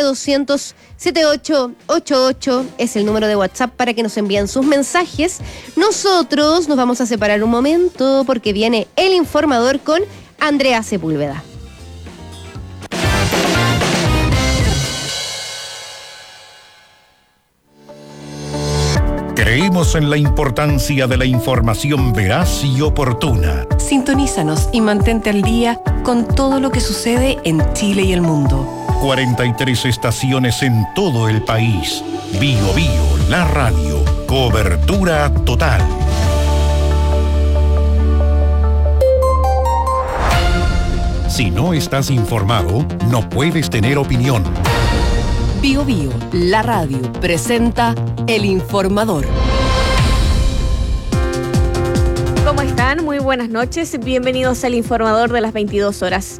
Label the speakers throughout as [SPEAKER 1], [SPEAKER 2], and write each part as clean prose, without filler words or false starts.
[SPEAKER 1] 90200 7888 es el número de WhatsApp para que nos envíen sus mensajes. Nosotros nos vamos a separar un momento porque viene El Informador con Andrea Sepúlveda.
[SPEAKER 2] Creemos en la importancia de la información veraz y oportuna.
[SPEAKER 3] Sintonízanos y mantente al día con todo lo que sucede en Chile y el mundo.
[SPEAKER 2] 43 estaciones en todo el país. Bio Bio, la radio. Cobertura total. Si no estás informado, no puedes tener opinión.
[SPEAKER 3] Bio Bio, la radio, presenta El Informador.
[SPEAKER 4] ¿Cómo están? Muy buenas noches. Bienvenidos al Informador de las 22 horas.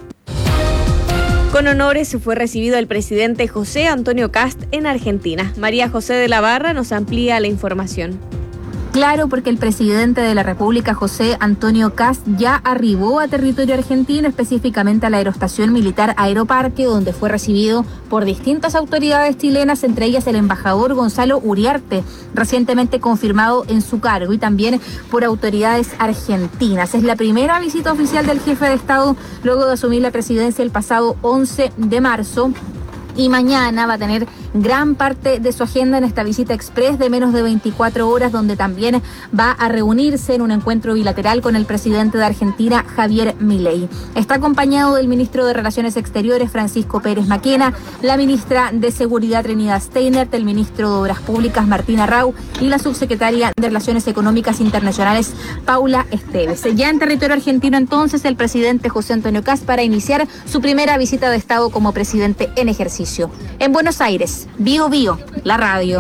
[SPEAKER 4] Con honores fue recibido el presidente José Antonio Kast en Argentina. María José de la Barra nos amplía la información.
[SPEAKER 5] Claro, porque el presidente de la República, José Antonio Kast, ya arribó a territorio argentino, específicamente a la Aeroestación Militar Aeroparque, donde fue recibido por distintas autoridades chilenas, entre ellas el embajador Gonzalo Uriarte, recientemente confirmado en su cargo, y también por autoridades argentinas. Es la primera visita oficial del jefe de Estado luego de asumir la presidencia el pasado 11 de marzo. Y mañana va a tener gran parte de su agenda en esta visita express de menos de 24 horas, donde también va a reunirse en un encuentro bilateral con el presidente de Argentina, Javier Milei. Está acompañado del ministro de Relaciones Exteriores, Francisco Pérez Maquena, la ministra de Seguridad, Trinidad Steiner, el ministro de Obras Públicas, Martín Arrau, y la subsecretaria de Relaciones Económicas Internacionales, Paula Esteves. Ya en territorio argentino, entonces, el presidente José Antonio Kast para iniciar su primera visita de Estado como presidente en ejercicio. En Buenos Aires, Bio Bio, la radio.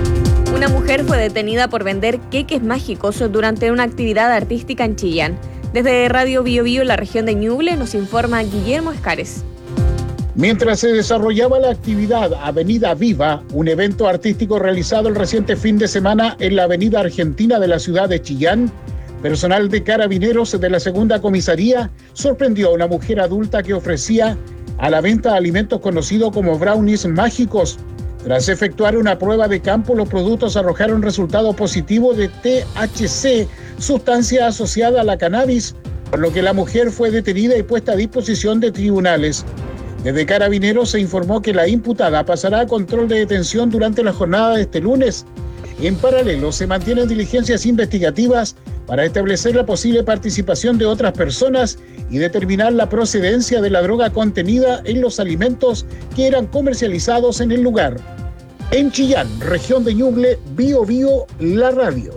[SPEAKER 4] Una mujer fue detenida por vender queques mágicos durante una actividad artística en Chillán. Desde Radio Bio Bio, la región de Ñuble, nos informa Guillermo Escares.
[SPEAKER 6] Mientras se desarrollaba la actividad Avenida Viva, un evento artístico realizado el reciente fin de semana en la Avenida Argentina de la ciudad de Chillán, personal de Carabineros de la segunda comisaría sorprendió a una mujer adulta que ofrecía a la venta de alimentos conocidos como brownies mágicos. Tras efectuar una prueba de campo, los productos arrojaron resultado positivo de THC, sustancia asociada a la cannabis, por lo que la mujer fue detenida y puesta a disposición de tribunales. Desde Carabineros se informó que la imputada pasará a control de detención durante la jornada de este lunes. En paralelo, se mantienen diligencias investigativas para establecer la posible participación de otras personas y determinar la procedencia de la droga contenida en los alimentos que eran comercializados en el lugar. En Chillán, región de Ñuble, Bio Bio, la radio.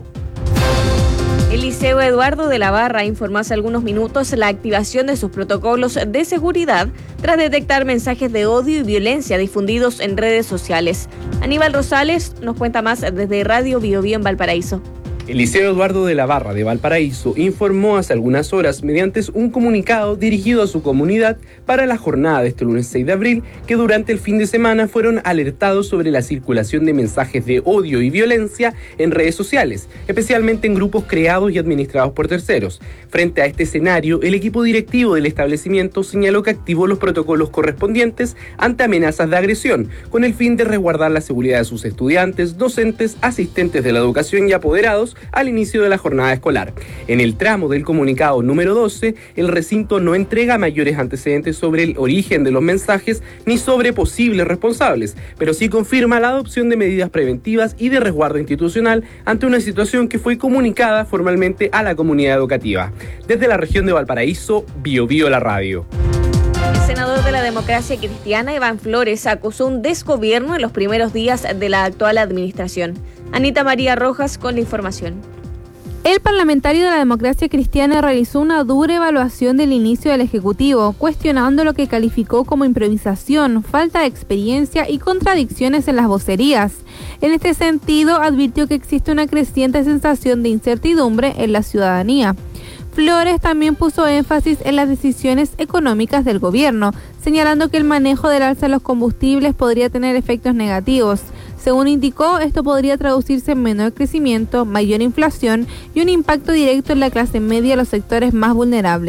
[SPEAKER 4] El Liceo Eduardo de la Barra informó hace algunos minutos la activación de sus protocolos de seguridad tras detectar mensajes de odio y violencia difundidos en redes sociales. Aníbal Rosales nos cuenta más desde Radio Bio Bio en Valparaíso.
[SPEAKER 7] El Liceo Eduardo de la Barra de Valparaíso informó hace algunas horas, mediante un comunicado dirigido a su comunidad para la jornada de este lunes 6 de abril, que durante el fin de semana fueron alertados sobre la circulación de mensajes de odio y violencia en redes sociales, especialmente en grupos creados y administrados por terceros. Frente a este escenario, el equipo directivo del establecimiento señaló que activó los protocolos correspondientes ante amenazas de agresión, con el fin de resguardar la seguridad de sus estudiantes, docentes, asistentes de la educación y apoderados al inicio de la jornada escolar. En el tramo del comunicado número 12, el recinto no entrega mayores antecedentes sobre el origen de los mensajes ni sobre posibles responsables, pero sí confirma la adopción de medidas preventivas y de resguardo institucional ante una situación que fue comunicada formalmente a la comunidad educativa. Desde la región de Valparaíso, Bio Bio la radio.
[SPEAKER 4] El senador de la Democracia Cristiana, Iván Flores, acusó un desgobierno en los primeros días de la actual administración. Anita María Rojas con la información.
[SPEAKER 8] El parlamentario de la Democracia Cristiana realizó una dura evaluación del inicio del Ejecutivo, cuestionando lo que calificó como improvisación, falta de experiencia y contradicciones en las vocerías. En este sentido, advirtió que existe una creciente sensación de incertidumbre en la ciudadanía. Flores también puso énfasis en las decisiones económicas del gobierno, señalando que el manejo del alza de los combustibles podría tener efectos negativos. Según indicó, esto podría traducirse en menor crecimiento, mayor inflación y un impacto directo en la clase media y los sectores más vulnerables.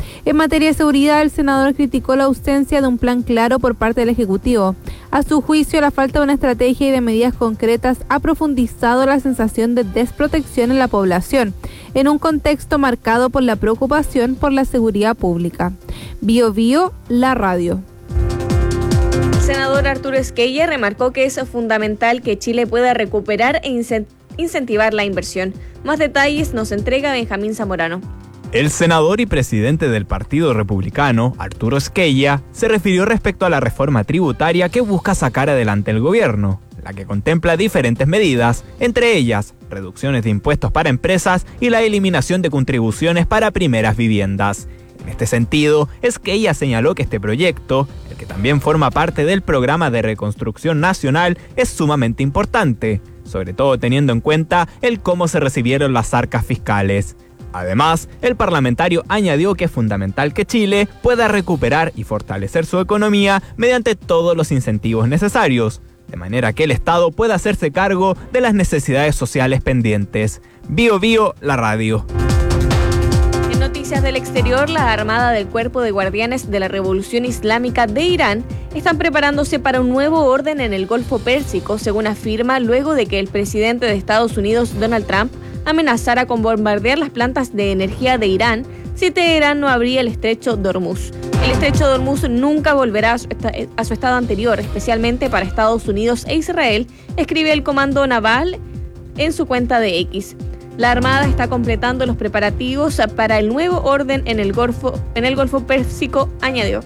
[SPEAKER 8] En materia de seguridad, el senador criticó la ausencia de un plan claro por parte del Ejecutivo. A su juicio, la falta de una estrategia y de medidas concretas ha profundizado la sensación de desprotección en la población, en un contexto marcado por la preocupación por la seguridad pública. Bio Bio, la radio.
[SPEAKER 4] El senador Arturo Esquella remarcó que es fundamental que Chile pueda recuperar e incentivar la inversión. Más detalles nos entrega Benjamín Zamorano.
[SPEAKER 9] El senador y presidente del Partido Republicano, Arturo Esquella, se refirió respecto a la reforma tributaria que busca sacar adelante el gobierno, la que contempla diferentes medidas, entre ellas reducciones de impuestos para empresas y la eliminación de contribuciones para primeras viviendas. En este sentido, Esquella señaló que este proyecto, el que también forma parte del Programa de Reconstrucción Nacional, es sumamente importante, sobre todo teniendo en cuenta el cómo se recibieron las arcas fiscales. Además, el parlamentario añadió que es fundamental que Chile pueda recuperar y fortalecer su economía mediante todos los incentivos necesarios, de manera que el Estado pueda hacerse cargo de las necesidades sociales pendientes. Bio Bio, la radio.
[SPEAKER 4] En noticias del exterior, la Armada del Cuerpo de Guardianes de la Revolución Islámica de Irán están preparándose para un nuevo orden en el Golfo Pérsico, según afirma, luego de que el presidente de Estados Unidos, Donald Trump, amenazara con bombardear las plantas de energía de Irán si Teherán no abría el estrecho de Hormuz. El estrecho de Hormuz nunca volverá a su estado anterior, especialmente para Estados Unidos e Israel, escribe el Comando Naval en su cuenta de X. La Armada está completando los preparativos para el nuevo orden en el Golfo Pérsico, añadió.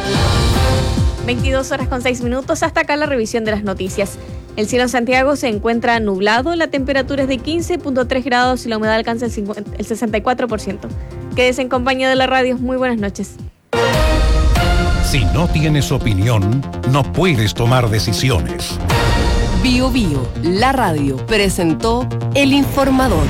[SPEAKER 4] 22:06. Hasta acá la revisión de las noticias. El cielo en Santiago se encuentra nublado, la temperatura es de 15.3 grados y la humedad alcanza el 64%. Quédese en compañía de la radio. Muy buenas noches.
[SPEAKER 2] Si no tienes opinión, no puedes tomar decisiones.
[SPEAKER 3] Bio Bio, la radio, presentó El Informador.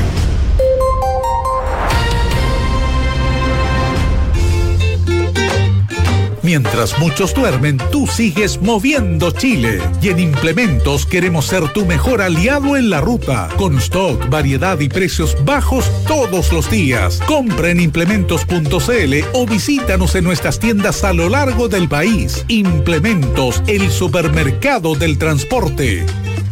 [SPEAKER 10] Mientras muchos duermen, tú sigues moviendo Chile. Y en Implementos queremos ser tu mejor aliado en la ruta. Con stock, variedad y precios bajos todos los días. Compra en implementos.cl o visítanos en nuestras tiendas a lo largo del país. Implementos, el supermercado del transporte.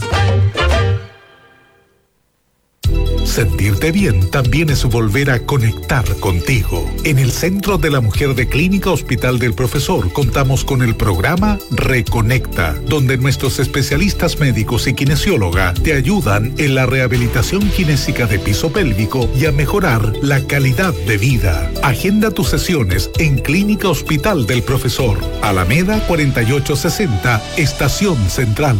[SPEAKER 10] Sentirte bien también es volver a conectar contigo. En el Centro de la Mujer de Clínica Hospital del Profesor contamos con el programa Reconecta, donde nuestros especialistas médicos y kinesióloga te ayudan en la rehabilitación kinésica de piso pélvico y a mejorar la calidad de vida. Agenda tus sesiones en Clínica Hospital del Profesor, Alameda 4860, Estación Central.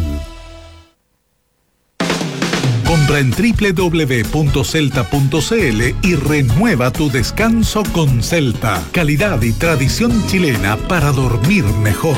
[SPEAKER 10] Compra en www.celta.cl y renueva tu descanso con Celta. Calidad y tradición chilena para dormir mejor.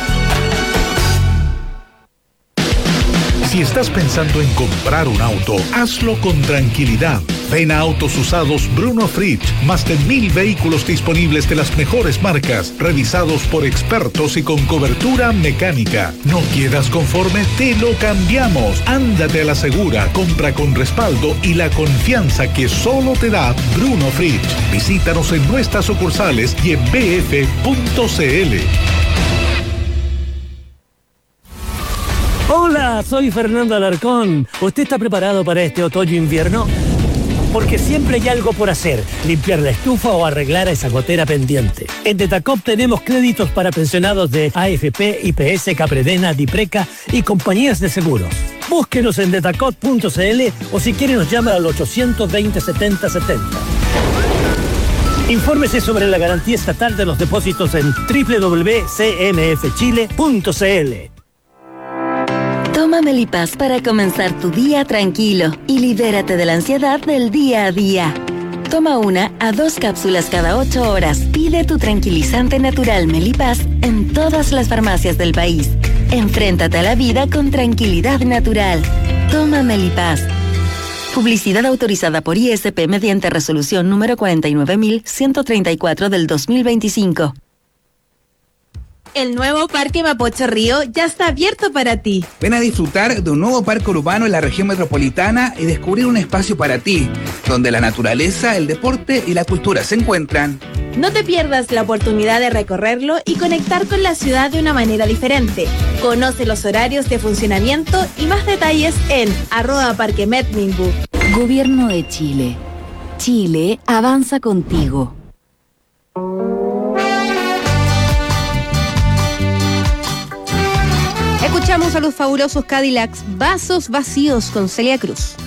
[SPEAKER 10] Si estás pensando en comprar un auto, hazlo con tranquilidad. Ven a Autos Usados Bruno Fritsch. Más de 1,000 vehículos disponibles de las mejores marcas, revisados por expertos y con cobertura mecánica. ¿No quedas conforme? Te lo cambiamos. Ándate a la segura, compra con respaldo y la confianza que solo te da Bruno Fritsch. Visítanos en nuestras sucursales y en bf.cl.
[SPEAKER 11] Hola, soy Fernando Alarcón. ¿Usted está preparado para este otoño-invierno? Porque siempre hay algo por hacer, limpiar la estufa o arreglar esa gotera pendiente. En Detacop tenemos créditos para pensionados de AFP, IPS, Capredena, Dipreca y compañías de seguros. Búsquenos en detacop.cl o si quiere nos llama al 820-7070. Infórmese sobre la garantía estatal de los depósitos en www.cmfchile.cl.
[SPEAKER 12] Toma Melipaz para comenzar tu día tranquilo y libérate de la ansiedad del día a día. Toma 1 a 2 cápsulas cada 8 horas. Pide tu tranquilizante natural Melipaz en todas las farmacias del país. Enfréntate a la vida con tranquilidad natural. Toma Melipaz. Publicidad autorizada por ISP mediante resolución número 49.134 del 2025.
[SPEAKER 13] El nuevo Parque Mapocho Río ya está abierto para ti.
[SPEAKER 14] Ven a disfrutar de un nuevo parque urbano en la región metropolitana y descubrir un espacio para ti, donde la naturaleza, el deporte y la cultura se encuentran.
[SPEAKER 13] No te pierdas la oportunidad de recorrerlo y conectar con la ciudad de una manera diferente. Conoce los horarios de funcionamiento y más detalles en @parquemetminbu.
[SPEAKER 12] Gobierno de Chile. Chile avanza contigo.
[SPEAKER 1] Escuchamos a los fabulosos Cadillacs, Vasos Vacíos con Celia Cruz.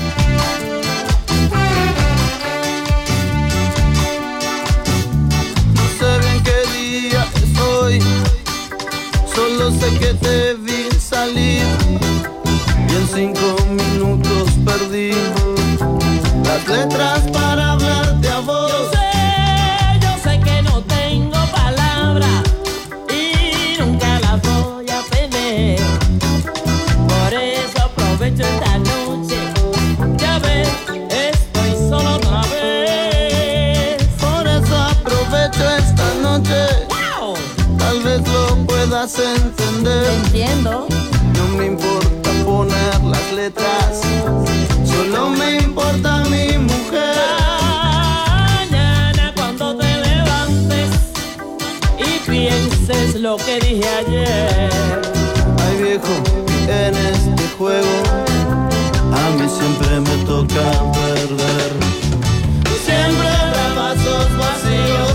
[SPEAKER 15] Solo sé que te vi salir y en 5 minutos perdí las letras para hablarte a vos.
[SPEAKER 16] Yo sé que no tengo palabras y nunca las voy a tener. Por eso aprovecho esta noche, ya ves, estoy solo otra vez.
[SPEAKER 15] Por eso aprovecho esta noche. Tal vez lo puedas entender.
[SPEAKER 16] Entiendo.
[SPEAKER 15] No me importa poner las letras, solo me importa mi mujer.
[SPEAKER 16] Mañana cuando te levantes y pienses lo que dije ayer.
[SPEAKER 15] Ay viejo, en este juego a mí siempre me toca perder. Siempre habrá vasos vacíos.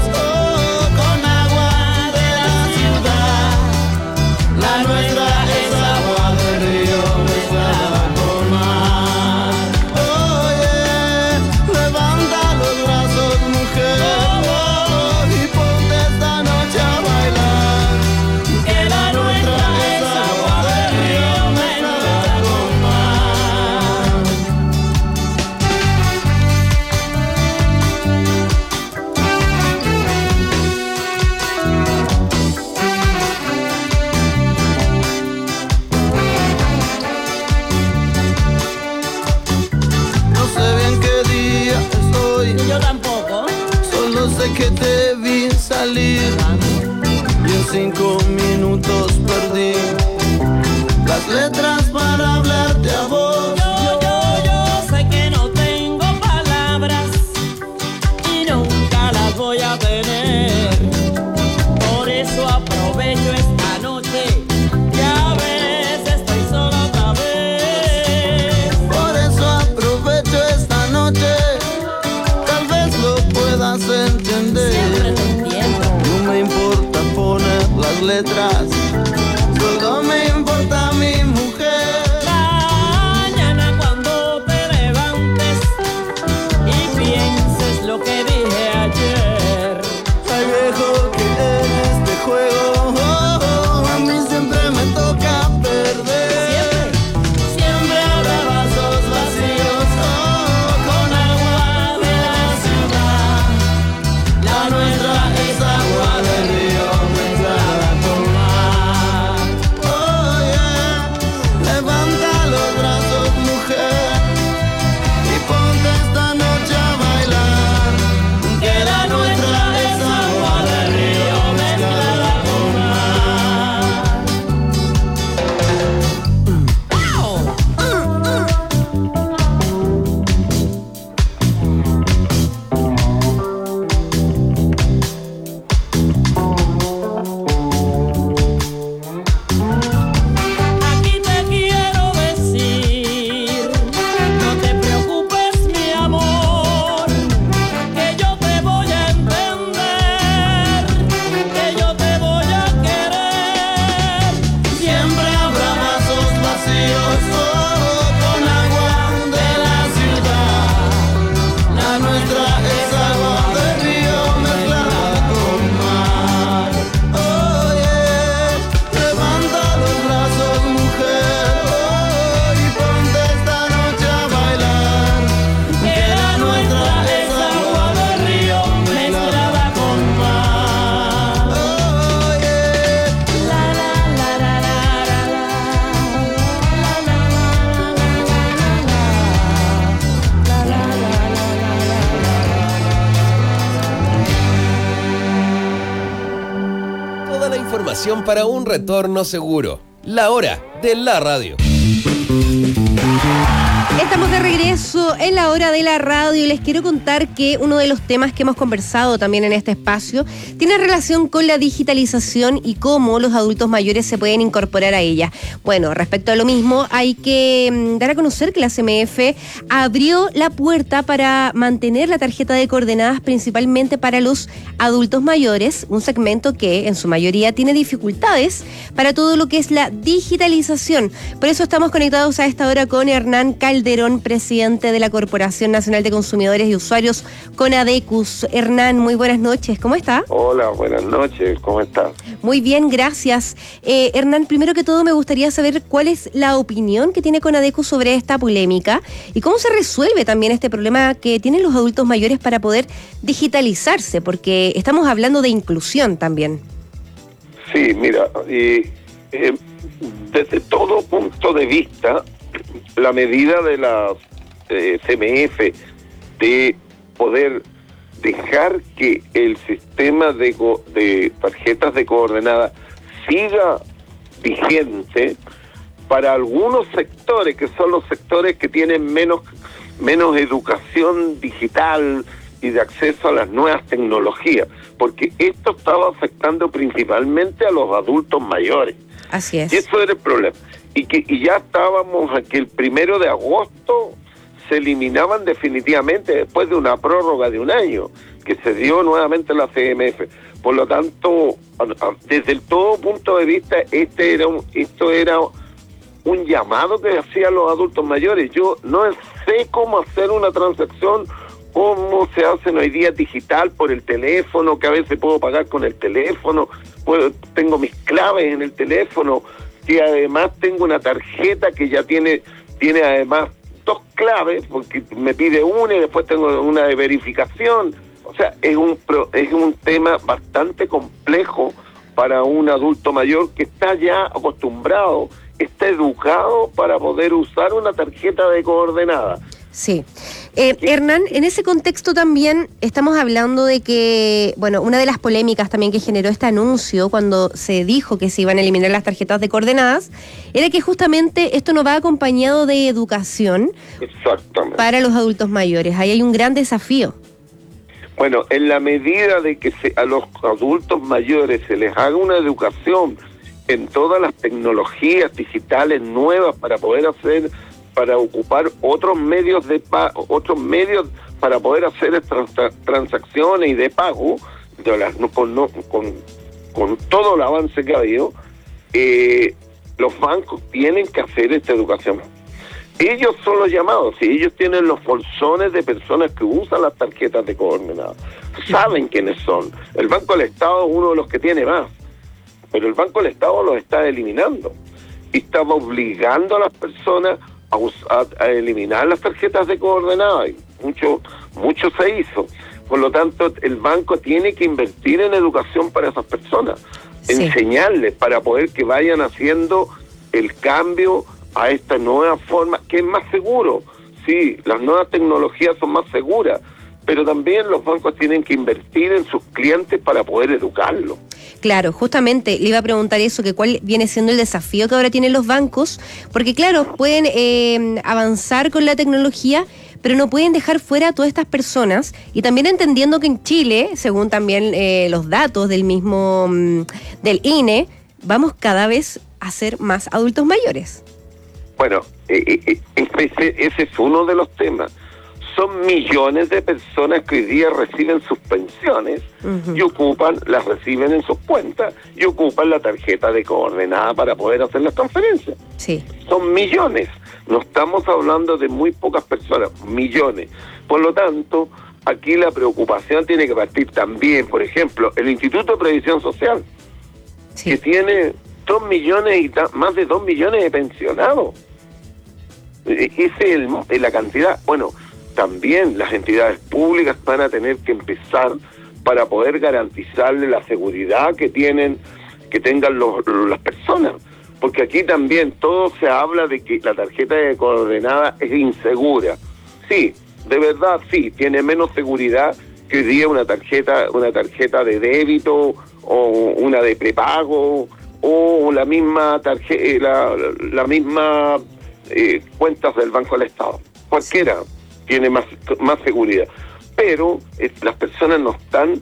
[SPEAKER 15] La nuestra es agua de río mezclada con mar. Oye, levanta los brazos, mujer, y ponte esta noche a bailar. Que la nuestra es agua de río mezclada con mar.
[SPEAKER 16] Yo tampoco.
[SPEAKER 15] Solo sé que te vi salir y en 5 minutos perdí las letras para hablarte a vos.
[SPEAKER 16] Yo sé que no tengo palabras y nunca las voy a tener. Por eso aprovecho esta noche, ya ves, estoy sola otra vez.
[SPEAKER 15] Por eso aprovecho esta noche. Entender.
[SPEAKER 16] Siempre te entiendo.
[SPEAKER 15] No me importa poner las letras, solo me importa mi mujer.
[SPEAKER 16] Mañana cuando te levantes y pienses lo que dije ayer.
[SPEAKER 15] Ay viejo, que en este juego a mí siempre me toca perder. Siempre habrá vasos vacíos con agua de la ciudad. La nuestra es agua de río mezclada con mar. Oye, levanta los brazos, mujer, y ponte esta noche a bailar. Que la nuestra es agua de río mezclada con mar.
[SPEAKER 16] Aquí te quiero decir, no te preocupes mi amor, que yo te voy a entender, que yo te voy a querer.
[SPEAKER 15] Siempre habrá vasos vacíos con agua de la ciudad. La nuestra es agua de río mezclada con mar. Oye, levanta los brazos, mujer, y ponte esta noche a bailar. Que la nuestra es agua de río mezclada con mar. Oye,
[SPEAKER 16] La la la la la la
[SPEAKER 17] Toda la información para un retorno seguro. La hora de la radio.
[SPEAKER 1] Estamos de regreso en la hora de la radio y les quiero contar que uno de los temas que hemos conversado también en este espacio tiene relación con la digitalización y cómo los adultos mayores se pueden incorporar a ella. Bueno, respecto a lo mismo, hay que dar a conocer que la CMF abrió la puerta para mantener la tarjeta de coordenadas principalmente para los adultos mayores, un segmento que en su mayoría tiene dificultades para todo lo que es la digitalización. Por eso estamos conectados a esta hora con Hernán Calderón, presidente de la Corporación Nacional de Consumidores y Usuarios, CONADECUS. Hernán, muy buenas noches, ¿cómo está?
[SPEAKER 17] Hola, buenas noches, ¿cómo estás?
[SPEAKER 1] Muy bien, gracias. Hernán, primero que todo me gustaría saber cuál es la opinión que tiene CONADECUS sobre esta polémica y cómo se resuelve también este problema que tienen los adultos mayores para poder digitalizarse, porque estamos hablando de inclusión también.
[SPEAKER 17] Sí, mira, desde todo punto de vista, la medida de la CMF de poder dejar que el sistema de tarjetas de coordenadas siga vigente para algunos sectores, que son los sectores que tienen menos educación digital y de acceso a las nuevas tecnologías, porque esto estaba afectando principalmente a los adultos mayores.
[SPEAKER 1] Así es.
[SPEAKER 17] Y eso era el problema. Y ya estábamos a que el 1 de agosto se eliminaban definitivamente después de una prórroga de un año que se dio nuevamente la CMF. Por lo tanto, desde el todo punto de vista, esto era un llamado que hacían los adultos mayores. Yo no sé cómo hacer una transacción, cómo se hacen hoy día digital por el teléfono, que a veces puedo pagar con el teléfono, tengo mis claves en el teléfono, que además tengo una tarjeta que ya tiene además 2 claves, porque me pide una y después tengo una de verificación. O sea, es un tema bastante complejo para un adulto mayor que está ya acostumbrado, está educado para poder usar una tarjeta de coordenada.
[SPEAKER 1] Sí. Hernán, en ese contexto también estamos hablando de que, bueno, una de las polémicas también que generó este anuncio cuando se dijo que se iban a eliminar las tarjetas de coordenadas, era que justamente esto no va acompañado de educación.
[SPEAKER 17] Exactamente.
[SPEAKER 1] Para los adultos mayores. Ahí hay un gran desafío.
[SPEAKER 17] Bueno, en la medida de que a los adultos mayores se les haga una educación en todas las tecnologías digitales nuevas para ocupar otros medios para poder hacer transacciones y de pago con todo el avance que ha habido, los bancos tienen que hacer esta educación. Ellos son los llamados, si ellos tienen los bolsones de personas que usan las tarjetas de coordenadas, saben quiénes son. El Banco del Estado es uno de los que tiene más, pero el Banco del Estado los está eliminando y estaba obligando a las personas a eliminar las tarjetas de coordenadas. Mucho se hizo. Por lo tanto, el banco tiene que invertir en educación para esas personas, enseñarles para poder que vayan haciendo el cambio a esta nueva forma, que es más seguro. Sí, las nuevas tecnologías son más seguras, pero también los bancos tienen que invertir en sus clientes para poder educarlos.
[SPEAKER 1] Claro, justamente le iba a preguntar eso, que cuál viene siendo el desafío que ahora tienen los bancos, porque claro, pueden avanzar con la tecnología, pero no pueden dejar fuera a todas estas personas, y también entendiendo que en Chile, según también los datos del mismo del INE, vamos cada vez a ser más adultos mayores.
[SPEAKER 17] Bueno, ese es uno de los temas. Son millones de personas que hoy día reciben sus pensiones y las reciben en sus cuentas y ocupan la tarjeta de coordenada para poder hacer las transferencias.
[SPEAKER 1] Sí.
[SPEAKER 17] Son millones. No estamos hablando de muy pocas personas, millones. Por lo tanto, aquí la preocupación tiene que partir también, por ejemplo, el Instituto de Previsión Social, que tiene 2 millones más de 2 millones de pensionados. Esa es la cantidad. Bueno, también las entidades públicas van a tener que empezar para poder garantizarle la seguridad que tengan las personas, porque aquí también todo se habla de que la tarjeta de coordenada es insegura. Sí, de verdad sí, tiene menos seguridad que hoy día una tarjeta de débito o una de prepago o la misma cuentas del Banco del Estado. Cualquiera tiene más seguridad. Pero las personas no están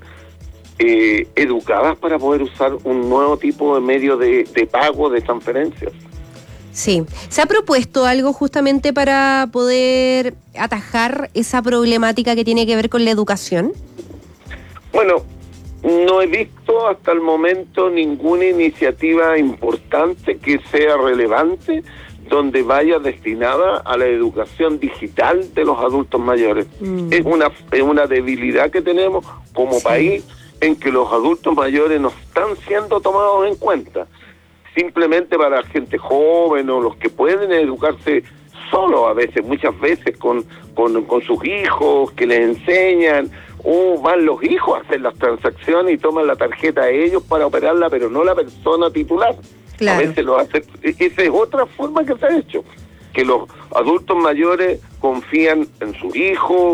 [SPEAKER 17] educadas para poder usar un nuevo tipo de medio de pago, de transferencias.
[SPEAKER 1] Sí. ¿Se ha propuesto algo justamente para poder atajar esa problemática que tiene que ver con la educación?
[SPEAKER 17] Bueno, no he visto hasta el momento ninguna iniciativa importante que sea relevante donde vaya destinada a la educación digital de los adultos mayores. Es una debilidad que tenemos como país, en que los adultos mayores no están siendo tomados en cuenta. Simplemente para la gente joven o los que pueden educarse solo a veces, muchas veces con sus hijos que les enseñan, o van los hijos a hacer las transacciones y toman la tarjeta a ellos para operarla, pero no la persona titular. Claro. A veces lo hace. Esa es otra forma que se ha hecho, que los adultos mayores confían en sus hijos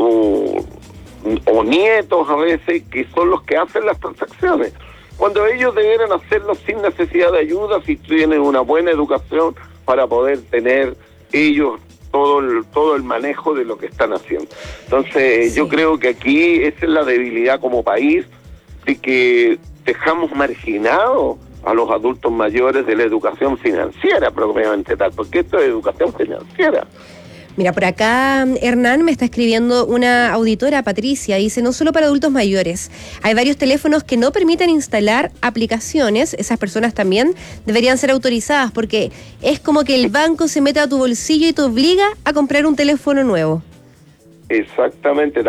[SPEAKER 17] o nietos a veces, que son los que hacen las transacciones, cuando ellos deberían hacerlo sin necesidad de ayuda si tienen una buena educación para poder tener ellos todo el manejo de lo que están haciendo. Entonces yo creo que aquí esa es la debilidad como país, de que dejamos marginados a los adultos mayores de la educación financiera propiamente tal, porque esto es educación financiera.
[SPEAKER 1] Mira, por acá Hernán me está escribiendo una auditora, Patricia, dice, no solo para adultos mayores, hay varios teléfonos que no permiten instalar aplicaciones, esas personas también deberían ser autorizadas, porque es como que el banco se mete a tu bolsillo y te obliga a comprar un teléfono nuevo.
[SPEAKER 17] Exactamente,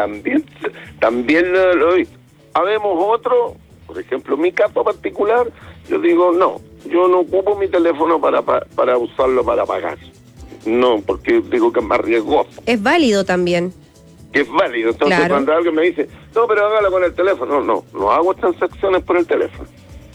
[SPEAKER 17] también lo hice. Habemos otro, por ejemplo, mi caso particular, yo digo, no, yo no ocupo mi teléfono para usarlo para pagar. No, porque digo que es más riesgoso.
[SPEAKER 1] Es válido también.
[SPEAKER 17] Es válido. Entonces, claro, cuando alguien me dice, no, pero hágalo con el teléfono. No hago transacciones por el teléfono.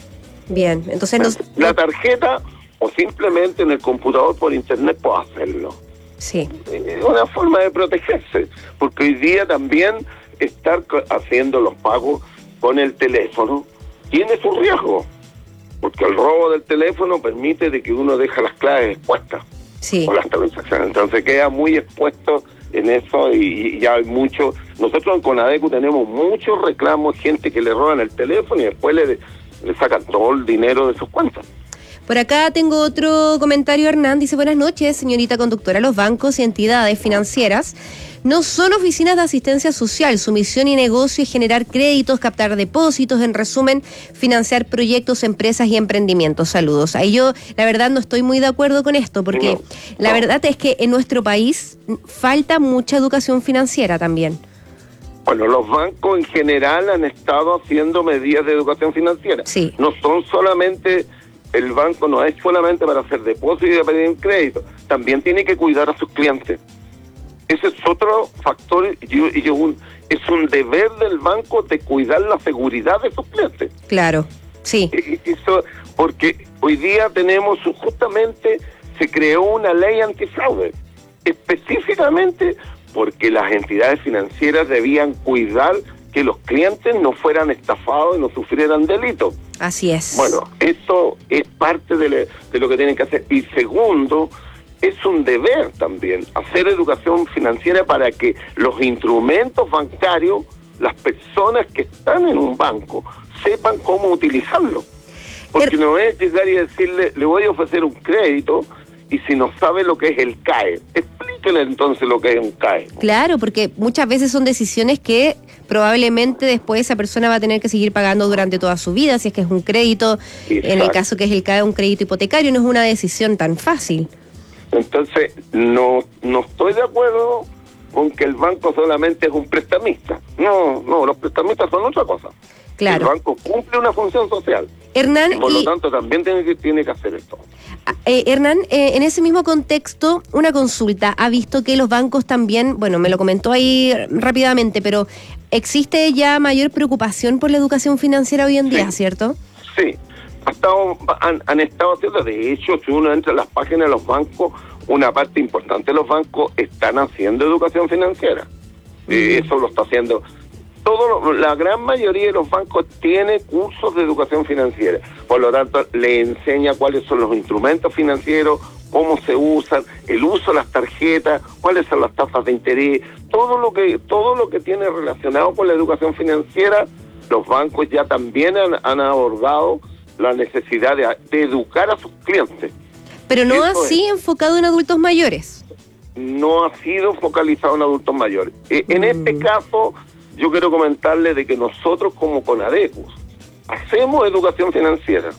[SPEAKER 1] Bien, entonces...
[SPEAKER 17] La tarjeta o simplemente en el computador por internet puedo hacerlo.
[SPEAKER 1] Sí.
[SPEAKER 17] Es una forma de protegerse, porque hoy día también estar haciendo los pagos con el teléfono tiene su riesgo, porque el robo del teléfono permite de que uno deja las claves expuestas.
[SPEAKER 1] Sí.
[SPEAKER 17] Con las transacciones. Entonces queda muy expuesto en eso y ya hay mucho. Nosotros en Conadecu tenemos muchos reclamos, gente que le roban el teléfono y después le sacan todo el dinero de sus cuentas.
[SPEAKER 1] Por acá tengo otro comentario, Hernán, dice, buenas noches, señorita conductora, los bancos y entidades financieras no son oficinas de asistencia social, su misión y negocio es generar créditos, captar depósitos, en resumen, financiar proyectos, empresas y emprendimientos. Saludos. Ahí yo, la verdad, no estoy muy de acuerdo con esto, porque la verdad es que en nuestro país falta mucha educación financiera también.
[SPEAKER 17] Bueno, los bancos en general han estado haciendo medidas de educación financiera.
[SPEAKER 1] Sí.
[SPEAKER 17] No son solamente... El banco no es solamente para hacer depósitos y pedir crédito, también tiene que cuidar a sus clientes. Ese es otro factor es un deber del banco de cuidar la seguridad de sus clientes.
[SPEAKER 1] Claro, sí.
[SPEAKER 17] Eso, porque hoy día justamente se creó una ley antifraude, específicamente porque las entidades financieras debían cuidar que los clientes no fueran estafados y no sufrieran delitos.
[SPEAKER 1] Así es.
[SPEAKER 17] Bueno, eso es parte de lo que tienen que hacer. Y segundo, es un deber también hacer educación financiera para que los instrumentos bancarios, las personas que están en un banco, sepan cómo utilizarlo. Porque no es llegar y decirle, le voy a ofrecer un crédito, y si no sabe lo que es el CAE, explíquenle entonces lo que es un CAE.
[SPEAKER 1] Claro, porque muchas veces son decisiones que probablemente después esa persona va a tener que seguir pagando durante toda su vida, si es que es un crédito. Exacto. En el caso que es el CAE, un crédito hipotecario, no es una decisión tan fácil.
[SPEAKER 17] Entonces, no estoy de acuerdo con que el banco solamente es un prestamista. No, los prestamistas son otra cosa.
[SPEAKER 1] Claro.
[SPEAKER 17] El banco cumple una función social.
[SPEAKER 1] Hernán,
[SPEAKER 17] y por lo tanto también tiene que hacer esto.
[SPEAKER 1] Hernán, en ese mismo contexto, una consulta. Ha visto que los bancos también, bueno, me lo comentó ahí rápidamente, pero existe ya mayor preocupación por la educación financiera hoy en día, ¿cierto?
[SPEAKER 17] Sí, han estado haciendo. De hecho, si uno entra a las páginas de los bancos, una parte importante de los bancos están haciendo educación financiera. Eso lo está haciendo. La gran mayoría de los bancos tiene cursos de educación financiera, por lo tanto le enseña cuáles son los instrumentos financieros, cómo se usan, el uso de las tarjetas, cuáles son las tasas de interés, todo lo que tiene relacionado con la educación financiera. Los bancos ya también han abordado la necesidad de educar a sus clientes.
[SPEAKER 1] Pero no
[SPEAKER 17] Eso
[SPEAKER 1] así enfocado en adultos mayores.
[SPEAKER 17] No ha sido focalizado en adultos mayores. En este caso, yo quiero comentarle de que nosotros como Conadecus hacemos educación financiera.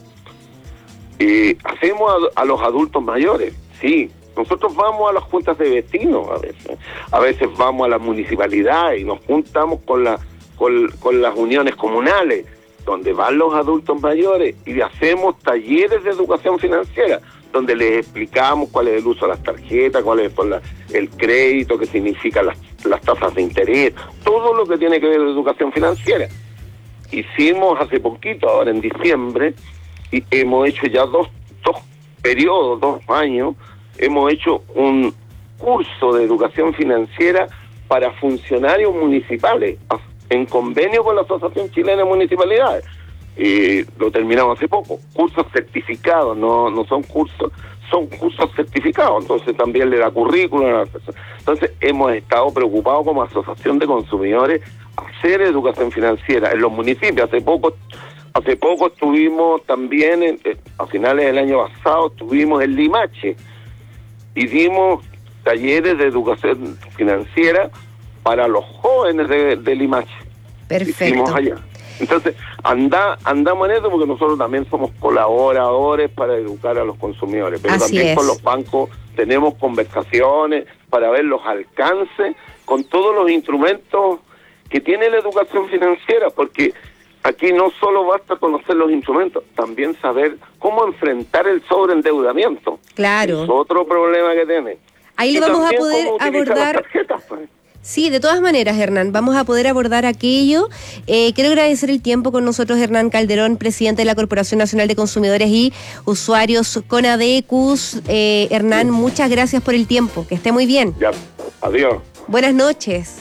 [SPEAKER 17] Hacemos a los adultos mayores, sí. Nosotros vamos a las juntas de vecinos a veces vamos a las municipalidades y nos juntamos con las uniones comunales, donde van los adultos mayores y hacemos talleres de educación financiera, donde les explicamos cuál es el uso de las tarjetas, cuál es el crédito, qué significan las tasas de interés, todo lo que tiene que ver con educación financiera. Hicimos hace poquito, ahora en diciembre, y hemos hecho ya dos periodos, 2 años, hemos hecho un curso de educación financiera para funcionarios municipales, en convenio con la Asociación Chilena de Municipalidades. Lo terminamos hace poco. Cursos certificados, no son cursos, son cursos certificados. Entonces también le da currículum a la persona. Entonces hemos estado preocupados como Asociación de Consumidores hacer educación financiera en los municipios. Hace poco estuvimos también, a finales del año pasado, estuvimos en Limache y dimos talleres de educación financiera para los jóvenes de Limache.
[SPEAKER 1] Perfecto.
[SPEAKER 17] Hicimos allá. Entonces, andamos en eso porque nosotros también somos colaboradores para educar a los consumidores, pero
[SPEAKER 1] Así
[SPEAKER 17] también
[SPEAKER 1] es.
[SPEAKER 17] con los bancos tenemos conversaciones para ver los alcances con todos los instrumentos que tiene la educación financiera, porque aquí no solo basta conocer los instrumentos, también saber cómo enfrentar el sobreendeudamiento.
[SPEAKER 1] Claro.
[SPEAKER 17] Es otro problema que tiene.
[SPEAKER 1] Ahí le
[SPEAKER 17] Y
[SPEAKER 1] vamos a
[SPEAKER 17] también
[SPEAKER 1] poder
[SPEAKER 17] cómo utilizar las
[SPEAKER 1] abordar.
[SPEAKER 17] tarjetas, pues.
[SPEAKER 1] Sí, de todas maneras, Hernán, vamos a poder abordar aquello. Quiero agradecer el tiempo con nosotros, Hernán Calderón, presidente de la Corporación Nacional de Consumidores y Usuarios Conadecus. Hernán, muchas gracias por el tiempo. Que esté muy bien.
[SPEAKER 17] Ya, adiós.
[SPEAKER 1] Buenas noches.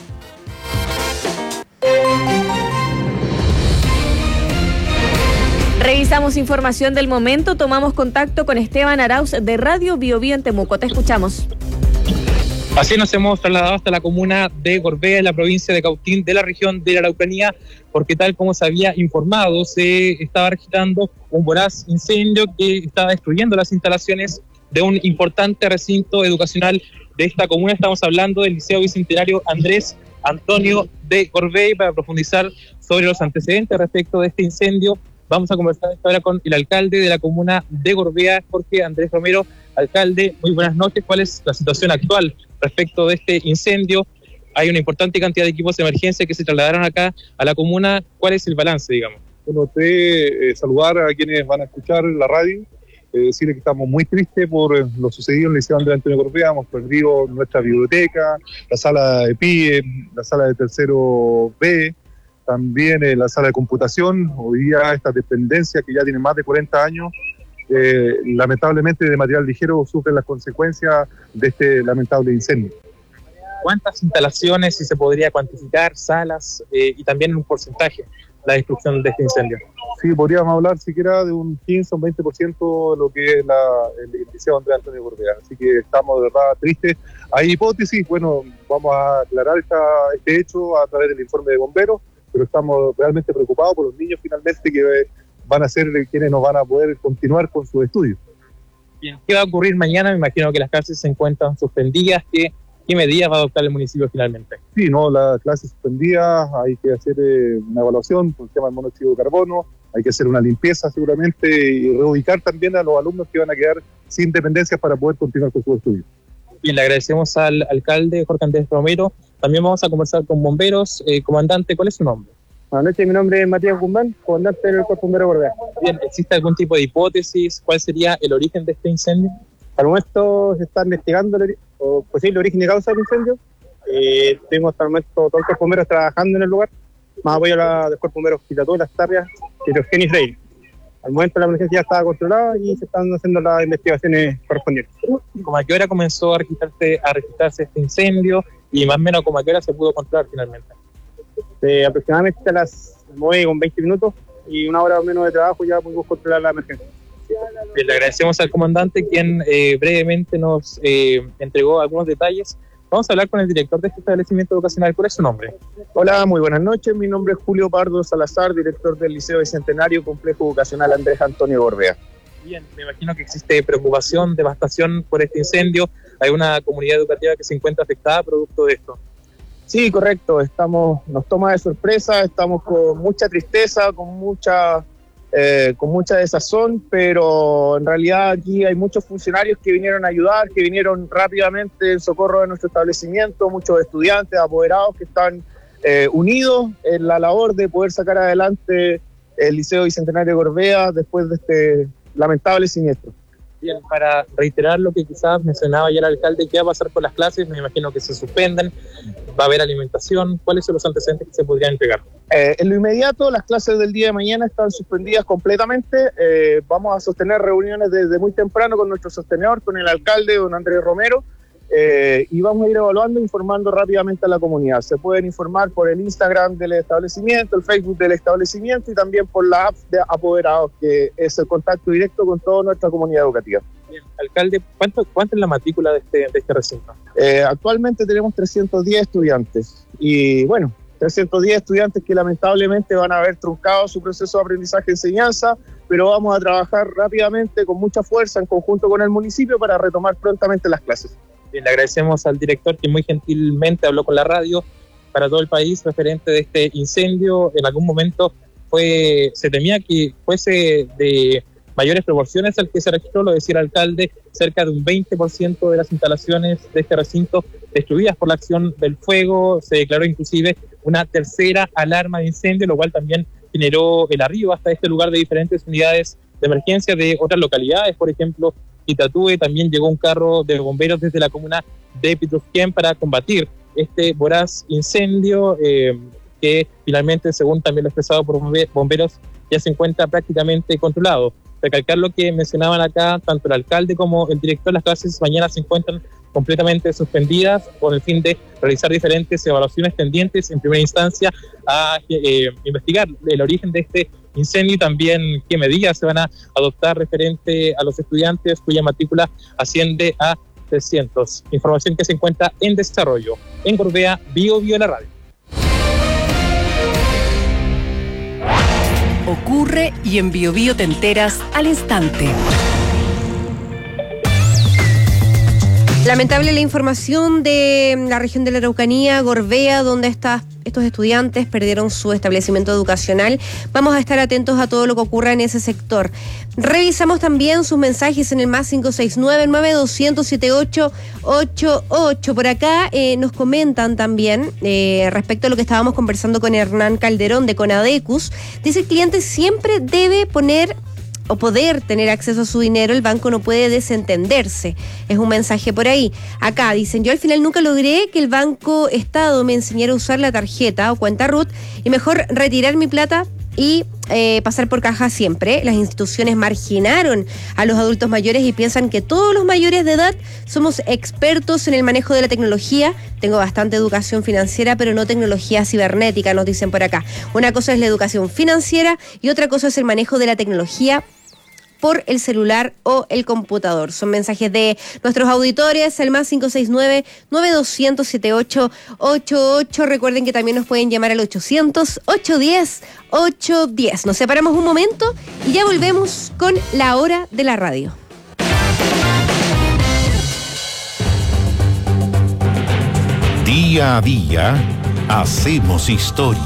[SPEAKER 4] Revisamos información del momento, tomamos contacto con Esteban Arauz de Radio Biobío en Temuco. Te escuchamos.
[SPEAKER 18] Así nos hemos trasladado hasta la comuna de Gorbea, en la provincia de Cautín, de la región de la Araucanía, porque tal como se había informado, se estaba registrando un voraz incendio que estaba destruyendo las instalaciones de un importante recinto educacional de esta comuna. Estamos hablando del Liceo Bicentenario Andrés Antonio de Gorbea, y para profundizar sobre los antecedentes respecto de este incendio, vamos a conversar esta hora con el alcalde de la comuna de Gorbea, Jorge Andrés Romero. Alcalde, muy buenas noches. ¿Cuál es la situación actual respecto de este incendio? Hay una importante cantidad de equipos de emergencia que se trasladaron acá a la comuna. ¿Cuál es el balance, digamos?
[SPEAKER 19] Bueno, saludar a quienes van a escuchar la radio, decirles que estamos muy tristes por lo sucedido en el Liceo Andrés Antonio Gorbea. Hemos perdido nuestra biblioteca, la sala de PIE, la sala de tercero B, también la sala de computación. Hoy día esta dependencia que ya tiene más de 40 años, lamentablemente de material ligero, sufren las consecuencias de este lamentable incendio.
[SPEAKER 18] ¿Cuántas instalaciones, si se podría cuantificar, salas y también un porcentaje, la destrucción de este incendio?
[SPEAKER 19] Sí, podríamos hablar siquiera de un 15 o un 20% de lo que es el Liceo Andrés Antonio Gorbea. Así que estamos de verdad tristes. Hay hipótesis, bueno, vamos a aclarar este hecho a través del informe de bomberos, pero estamos realmente preocupados por los niños finalmente que van a ser quienes nos van a poder continuar con sus estudios.
[SPEAKER 18] Bien, ¿qué va a ocurrir mañana? Me imagino que las clases se encuentran suspendidas. ¿Qué medidas va a adoptar el municipio finalmente?
[SPEAKER 19] Sí, las clases suspendidas, hay que hacer una evaluación con el tema del monóxido de carbono, hay que hacer una limpieza seguramente y reubicar también a los alumnos que van a quedar sin dependencias para poder continuar con sus estudios.
[SPEAKER 18] Bien, le agradecemos al alcalde Jorge Andrés Romero. También vamos a conversar con bomberos. Comandante, ¿cuál es su nombre?
[SPEAKER 20] Buenas noches, mi nombre es Matías Guzmán, comandante del Cuerpo Bombero Gorbea.
[SPEAKER 18] Bien, ¿existe algún tipo de hipótesis? ¿Cuál sería el origen de este incendio?
[SPEAKER 20] Al momento se está investigando el posible origen y causa del incendio. Tenemos hasta el momento todos los bomberos trabajando en el lugar, más apoyo del Cuerpo Bombero Quilapue, Las Tarrias y de Eugenio Freire. Al momento la emergencia ya estaba controlada y se están haciendo las investigaciones correspondientes.
[SPEAKER 18] ¿Cómo a qué hora comenzó a registrarse este incendio y más o menos como a qué hora se pudo controlar finalmente?
[SPEAKER 20] Aproximadamente a las 9:20 y una hora o menos de trabajo ya pudimos controlar la emergencia.
[SPEAKER 18] Bien, le agradecemos al comandante quien brevemente nos entregó algunos detalles. Vamos a hablar con el director de este establecimiento educacional. ¿Cuál es su nombre?
[SPEAKER 20] Hola, muy buenas noches. Mi nombre es Julio Pardo Salazar, director del Liceo Bicentenario Complejo Educacional Andrés Antonio Gorbea.
[SPEAKER 18] Bien, me imagino que existe preocupación, devastación por este incendio. Hay una comunidad educativa que se encuentra afectada producto de esto.
[SPEAKER 20] Sí, correcto. Nos toma de sorpresa, estamos con mucha tristeza, con mucha desazón, pero en realidad aquí hay muchos funcionarios que vinieron a ayudar, que vinieron rápidamente en socorro de nuestro establecimiento, muchos estudiantes, apoderados que están unidos en la labor de poder sacar adelante el Liceo Bicentenario Gorbea después de este lamentable siniestro.
[SPEAKER 18] Bien, para reiterar lo que quizás mencionaba ya el alcalde, ¿qué va a pasar con las clases? Me imagino que se suspendan, va a haber alimentación. ¿Cuáles son los antecedentes que se podrían entregar?
[SPEAKER 20] En lo inmediato, las clases del día de mañana están suspendidas completamente. Vamos a sostener reuniones desde muy temprano con nuestro sostenedor, con el alcalde, don Andrés Romero, y vamos a ir evaluando e informando rápidamente a la comunidad. Se pueden informar por el Instagram del establecimiento, el Facebook del establecimiento y también por la app de Apoderados, que es el contacto directo con toda nuestra comunidad educativa.
[SPEAKER 18] Bien, alcalde, ¿cuánto es la matrícula de este recinto?
[SPEAKER 20] Actualmente tenemos 310 estudiantes y bueno, 310 estudiantes que lamentablemente van a haber truncado su proceso de aprendizaje-enseñanza, pero vamos a trabajar rápidamente con mucha fuerza en conjunto con el municipio para retomar prontamente las clases.
[SPEAKER 18] Bien, le agradecemos al director que muy gentilmente habló con la radio para todo el país referente de este incendio. En algún momento se temía que fuese de mayores proporciones al que se registró, lo decía el alcalde, cerca de un 20% de las instalaciones de este recinto destruidas por la acción del fuego. Se declaró inclusive una tercera alarma de incendio, lo cual también generó el arribo hasta este lugar de diferentes unidades de emergencia de otras localidades, por ejemplo, Itatúe. También llegó un carro de bomberos desde la comuna de Pitrufquén para combatir este voraz incendio que finalmente, según también lo expresado por bomberos, ya se encuentra prácticamente controlado. Recalcar lo que mencionaban acá, tanto el alcalde como el director, las clases mañana se encuentran completamente suspendidas con el fin de realizar diferentes evaluaciones tendientes en primera instancia a investigar el origen de este incendio y también qué medidas se van a adoptar referente a los estudiantes cuya matrícula asciende a 300. Información que se encuentra en desarrollo. En Gorbea, Bio la radio.
[SPEAKER 3] Ocurre y en Bio Bio te enteras al instante.
[SPEAKER 1] Lamentable la información de la región de la Araucanía, Gorbea, donde estos estudiantes perdieron su establecimiento educacional. Vamos a estar atentos a todo lo que ocurra en ese sector. Revisamos también sus mensajes en el más 569-9200-7888. Por acá nos comentan también respecto a lo que estábamos conversando con Hernán Calderón de Conadecus. Dice: el cliente siempre debe poner o poder tener acceso a su dinero, el banco no puede desentenderse. Es un mensaje por ahí. Acá dicen: yo al final nunca logré que el Banco Estado me enseñara a usar la tarjeta o cuenta RUT y mejor retirar mi plata y pasar por caja siempre. Las instituciones marginaron a los adultos mayores y piensan que todos los mayores de edad somos expertos en el manejo de la tecnología. Tengo bastante educación financiera, pero no tecnología cibernética, nos dicen por acá. Una cosa es la educación financiera y otra cosa es el manejo de la tecnología por el celular o el computador. Son mensajes de nuestros auditores, el más 569-9200-7888. Recuerden que también nos pueden llamar al 800-810-810. Nos separamos un momento y ya volvemos con la hora de la radio.
[SPEAKER 2] Día a día, hacemos historia.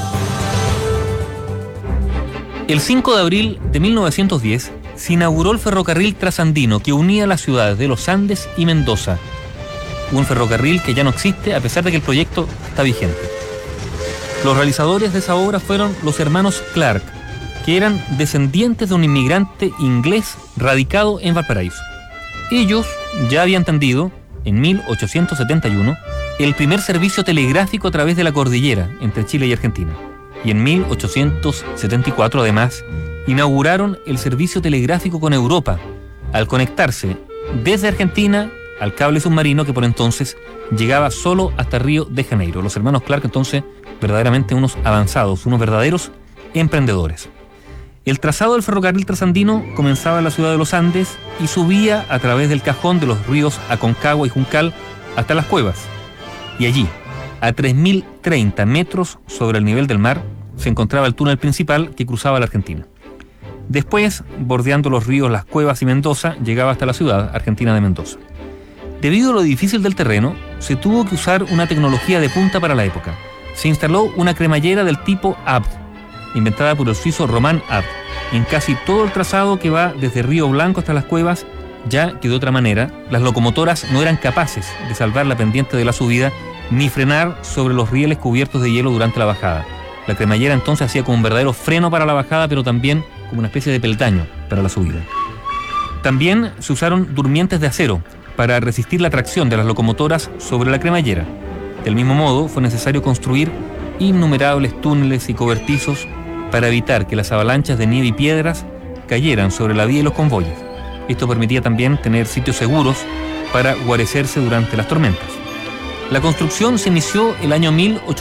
[SPEAKER 21] El 5 de abril de 1910 se inauguró el ferrocarril trasandino que unía las ciudades de Los Andes y Mendoza. Un ferrocarril que ya no existe a pesar de que el proyecto está vigente. Los realizadores de esa obra fueron los hermanos Clark, que eran descendientes de un inmigrante inglés radicado en Valparaíso. Ellos ya habían tendido, en 1871, el primer servicio telegráfico a través de la cordillera entre Chile y Argentina. Y en 1874, además, inauguraron el servicio telegráfico con Europa, al conectarse desde Argentina al cable submarino que por entonces llegaba solo hasta Río de Janeiro. Los hermanos Clark, entonces, verdaderamente unos avanzados, unos verdaderos emprendedores. El trazado del ferrocarril trasandino comenzaba en la ciudad de los Andes y subía a través del cajón de los ríos Aconcagua y Juncal hasta las cuevas. Y allí, a 3.030 metros sobre el nivel del mar, se encontraba el túnel principal que cruzaba la Argentina. Después, bordeando los ríos Las Cuevas y Mendoza, llegaba hasta la ciudad argentina de Mendoza. Debido a lo difícil del terreno, se tuvo que usar una tecnología de punta para la época. Se instaló una cremallera del tipo Abt, inventada por el suizo Roman Abt, en casi todo el trazado que va desde Río Blanco hasta las cuevas, ya que de otra manera las locomotoras no eran capaces de salvar la pendiente de la subida ni frenar sobre los rieles cubiertos de hielo durante la bajada. La cremallera entonces hacía como un verdadero freno para la bajada, pero también como una especie de peldaño para la subida. También se usaron durmientes de acero para resistir la tracción de las locomotoras sobre la cremallera. Del mismo modo, fue necesario construir innumerables túneles y cobertizos para evitar que las avalanchas de nieve y piedras cayeran sobre la vía y los convoyes. Esto permitía también tener sitios seguros para guarecerse durante las tormentas. La construcción se inició el año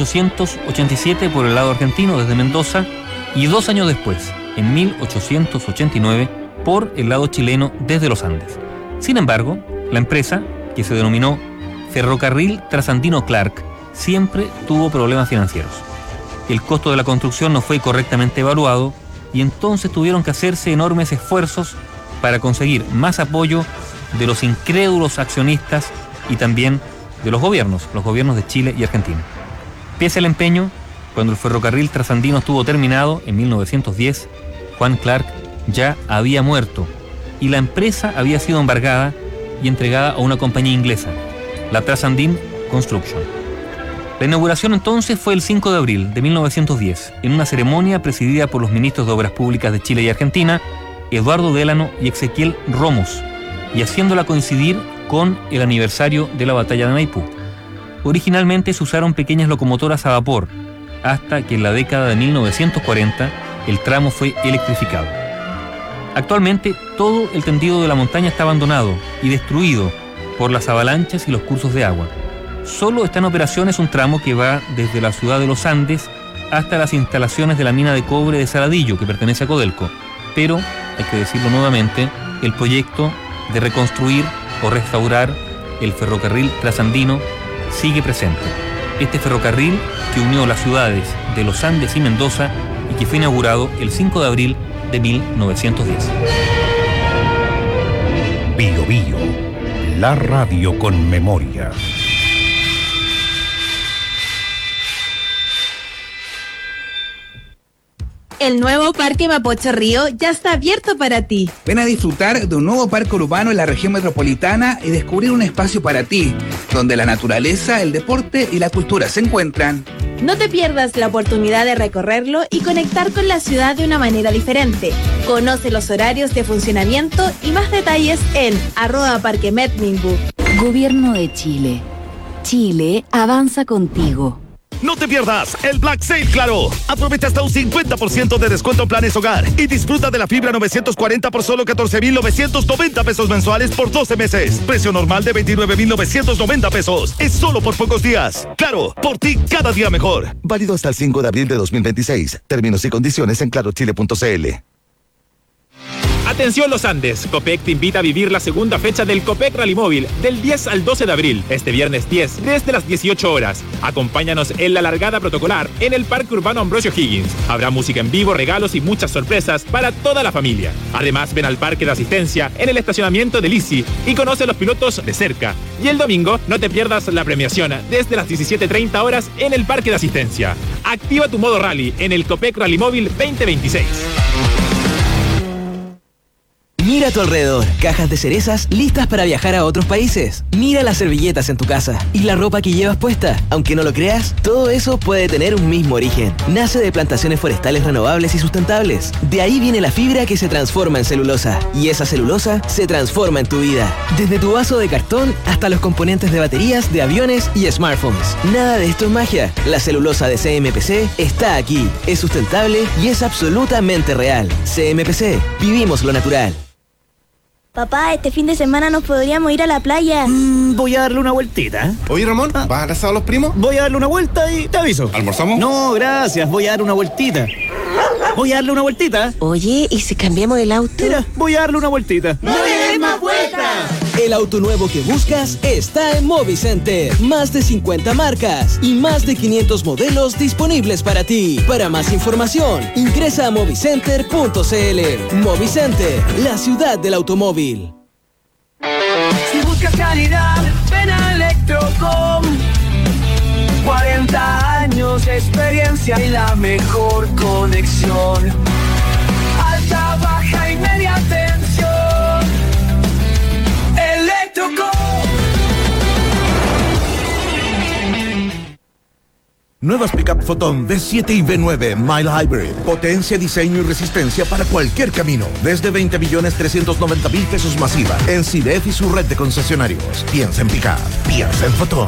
[SPEAKER 21] 1887 por el lado argentino desde Mendoza y 2 años después, en 1889, por el lado chileno desde los Andes. Sin embargo, la empresa, que se denominó Ferrocarril Trasandino Clark, siempre tuvo problemas financieros. El costo de la construcción no fue correctamente evaluado y entonces tuvieron que hacerse enormes esfuerzos para conseguir más apoyo de los incrédulos accionistas y también de los gobiernos de Chile y Argentina. Pese al empeño, cuando el ferrocarril trasandino estuvo terminado en 1910, Juan Clark ya había muerto y la empresa había sido embargada y entregada a una compañía inglesa, la Trasandine Construction. La inauguración entonces fue el 5 de abril de 1910, en una ceremonia presidida por los ministros de Obras Públicas de Chile y Argentina, Eduardo Délano y Ezequiel Romos, y haciéndola coincidir con el aniversario de la batalla de Maipú. Originalmente se usaron pequeñas locomotoras a vapor, hasta que en la década de 1940 el tramo fue electrificado. Actualmente todo el tendido de la montaña está abandonado y destruido por las avalanchas y los cursos de agua. Solo está en operaciones un tramo que va desde la ciudad de los Andes hasta las instalaciones de la mina de cobre de Saladillo, que pertenece a Codelco. Pero, hay que decirlo nuevamente, el proyecto de reconstruir o restaurar el ferrocarril trasandino sigue presente. Este ferrocarril que unió las ciudades de los Andes y Mendoza y que fue inaugurado el 5 de abril de 1910.
[SPEAKER 2] Bio Bio, la radio con memoria.
[SPEAKER 13] El nuevo Parque Mapocho Río ya está abierto para ti.
[SPEAKER 14] Ven a disfrutar de un nuevo parque urbano en la región metropolitana y descubrir un espacio para ti, donde la naturaleza, el deporte y la cultura se encuentran.
[SPEAKER 13] No te pierdas la oportunidad de recorrerlo y conectar con la ciudad de una manera diferente. Conoce los horarios de funcionamiento y más detalles en @parquemetminbu.
[SPEAKER 12] Gobierno de Chile. Chile avanza contigo.
[SPEAKER 5] No te pierdas el Black Sale Claro. Aprovecha hasta un 50% de descuento en planes hogar y disfruta de la fibra 940 por solo 14,990 pesos mensuales por 12 meses. Precio normal de 29,990 pesos. Es solo por pocos días. Claro, por ti cada día mejor.
[SPEAKER 22] Válido hasta el 5 de abril de 2026. Términos y condiciones en clarochile.cl.
[SPEAKER 9] Atención Los Andes, Copec te invita a vivir la segunda fecha del Copec Rally Móvil del 10 al 12 de abril, este viernes 10, desde las 18 horas. Acompáñanos en la largada protocolar en el Parque Urbano Ambrosio Higgins. Habrá música en vivo, regalos y muchas sorpresas para toda la familia. Además, ven al Parque de Asistencia en el estacionamiento de Lisi y conoce a los pilotos de cerca. Y el domingo no te pierdas la premiación desde las 17:30 horas en el Parque de Asistencia. Activa tu modo rally en el Copec Rally Móvil 2026.
[SPEAKER 23] Mira a tu alrededor, cajas de cerezas listas para viajar a otros países. Mira las servilletas en tu casa y la ropa que llevas puesta. Aunque no lo creas, todo eso puede tener un mismo origen. Nace de plantaciones forestales renovables y sustentables. De ahí viene la fibra que se transforma en celulosa. Y esa celulosa se transforma en tu vida. Desde tu vaso de cartón hasta los componentes de baterías, de aviones y smartphones. Nada de esto es magia. La celulosa de CMPC está aquí. Es sustentable y es absolutamente real. CMPC, vivimos lo natural.
[SPEAKER 24] Papá, este fin de semana nos podríamos ir a la playa.
[SPEAKER 11] Voy a darle una vueltita.
[SPEAKER 25] Oye, Ramón, ¿vas a casar a los primos?
[SPEAKER 11] Voy a darle una vuelta y te aviso.
[SPEAKER 25] ¿Almorzamos?
[SPEAKER 11] No, gracias, voy a dar una vueltita.
[SPEAKER 6] Voy a darle una vueltita.
[SPEAKER 7] Oye, ¿y si cambiamos el auto?
[SPEAKER 6] Mira, voy a darle una vueltita.
[SPEAKER 7] ¡No le des más vueltas!
[SPEAKER 23] El auto nuevo que buscas está en Movicenter. Más de 50 marcas y más de 500 modelos disponibles para ti. Para más información, ingresa a movicenter.cl. Movicenter, la ciudad del automóvil.
[SPEAKER 15] Si buscas calidad, ven a Electrocom. 40 años de experiencia y la mejor conexión. Alta, baja y media tensión. Electrocom.
[SPEAKER 8] Nuevas Pickup Photon V7 y V9 Mile Hybrid. Potencia, diseño y resistencia para cualquier camino. Desde 20.390.000 pesos masiva. En CIDEF y su red de concesionarios. Piensa en Pickup. Piensa en Photon.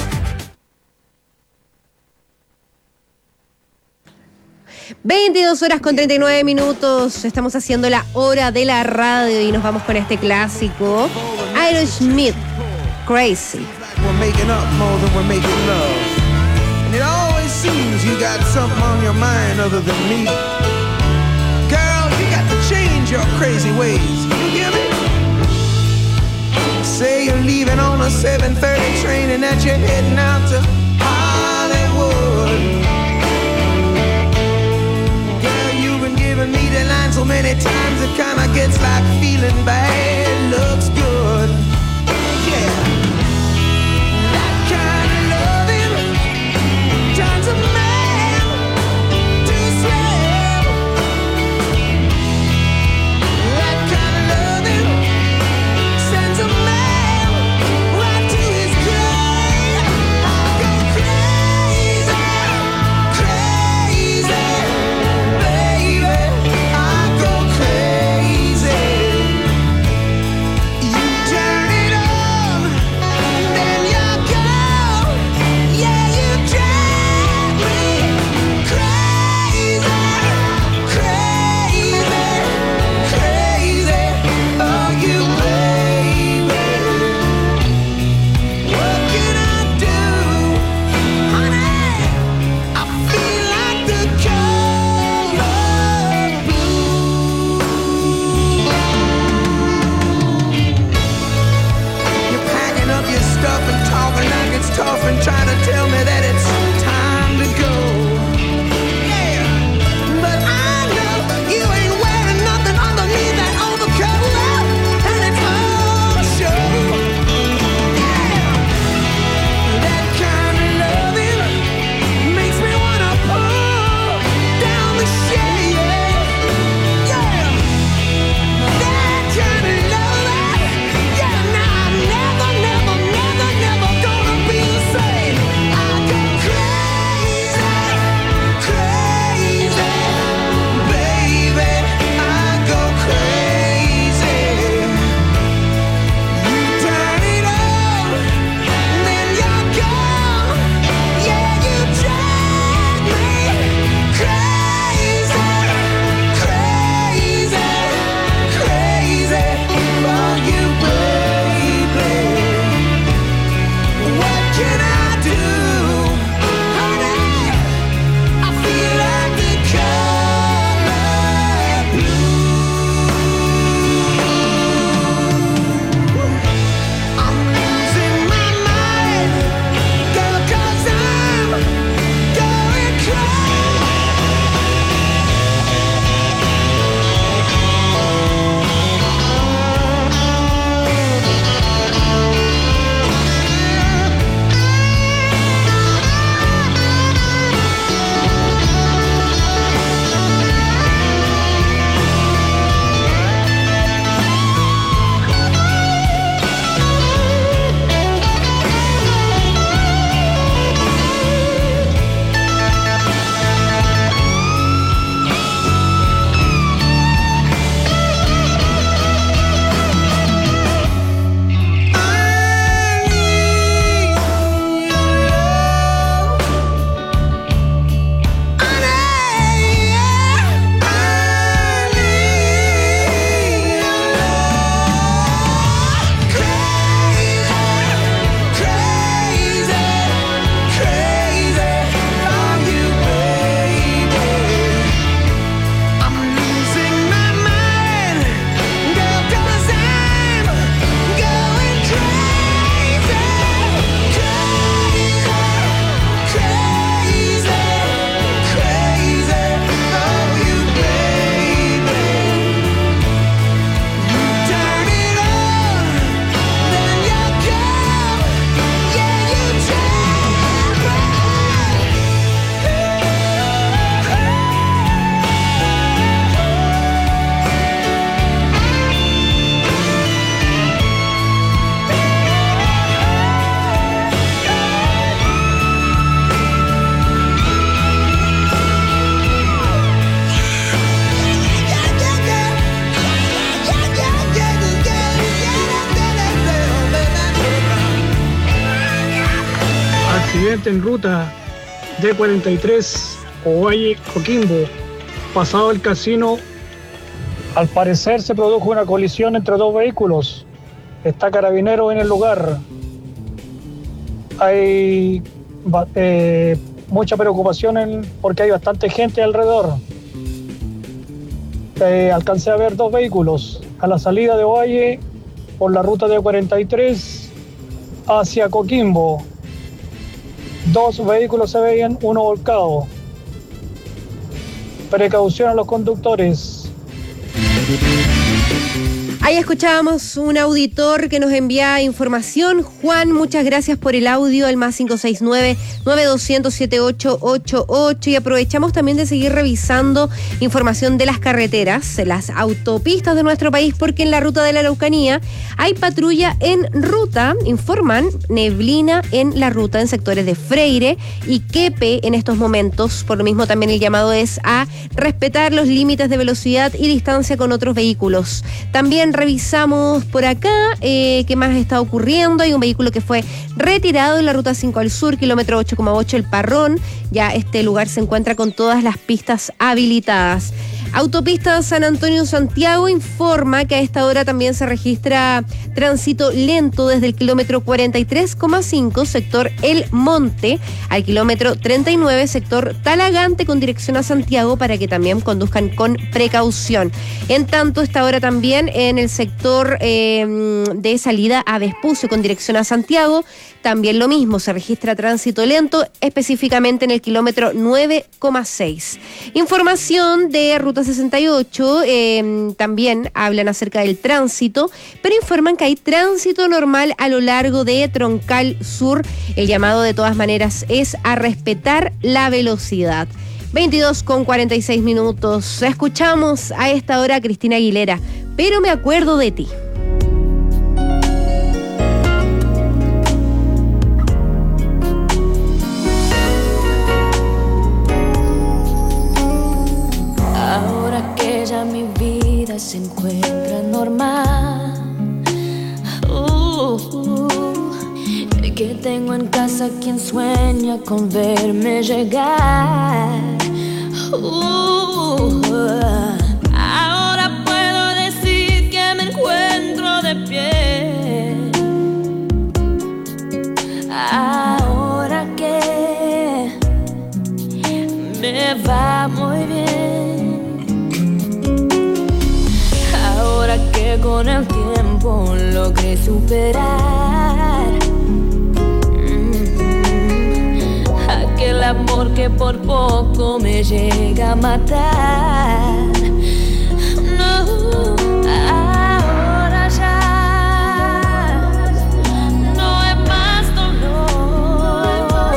[SPEAKER 1] 22:39. Estamos haciendo la hora de la radio y nos vamos con este clásico. Aerosmith, Crazy.
[SPEAKER 15] We're making up more than we're making love. And it always seems you got something on your mind other than me. Girl, you got to change your crazy ways. You hear me? Say you're leaving on a 7:30 train and that you're heading out to Hollywood. Girl, you've been giving me the line so many times it kinda gets like feeling bad looks good. Yeah. Turns a man to slave. That kind of loving sends a man right to his grave. I go crazy, crazy, baby. I go crazy. You
[SPEAKER 4] Accidente en ruta D43 Ovalle Coquimbo. Pasado el casino, al parecer se produjo una colisión entre dos vehículos. Está Carabineros en el lugar. Hay mucha preocupación porque hay bastante gente alrededor. Alcancé a ver dos vehículos a la salida de Ovalle por la ruta D43 hacia Coquimbo. Dos vehículos se veían, uno volcado. Precaución a los conductores.
[SPEAKER 1] Ahí escuchábamos un auditor que nos envía información. Juan, muchas gracias por el audio, al más 569-9200-7888. Y aprovechamos también de seguir revisando información de las carreteras, las autopistas de nuestro país, porque en la ruta de la Araucanía hay patrulla en ruta. Informan neblina en la ruta en sectores de Freire y Quepe en estos momentos. Por lo mismo también el llamado es a respetar los límites de velocidad y distancia con otros vehículos. También revisamos por acá qué más está ocurriendo. Hay un vehículo que fue retirado en la ruta 5 al sur, kilómetro 8,8 El Parrón. Ya este lugar se encuentra con todas las pistas habilitadas. Autopista San Antonio-Santiago informa que a esta hora también se registra tránsito lento desde el kilómetro 43,5 sector El Monte al kilómetro 39 sector Talagante con dirección a Santiago, para que también conduzcan con precaución. En tanto, esta hora también en el sector de salida a Vespucio con dirección a Santiago, también lo mismo, se registra tránsito lento, específicamente en el kilómetro 9,6. Información de Ruta 68, también hablan acerca del tránsito, pero informan que hay tránsito normal a lo largo de Troncal Sur. El llamado de todas maneras es a respetar la velocidad. 22:46. Escuchamos a esta hora a Cristina Aguilera, pero me acuerdo de ti.
[SPEAKER 10] Ahora que ya mi vida se encuentra normal, que tengo en casa quien sueña con verme llegar. Ahora puedo decir que me encuentro de pie. Ahora que me va muy bien. Ahora que con el tiempo logré superar aquel amor que por poco me llega a matar. No, ahora ya no es más dolor.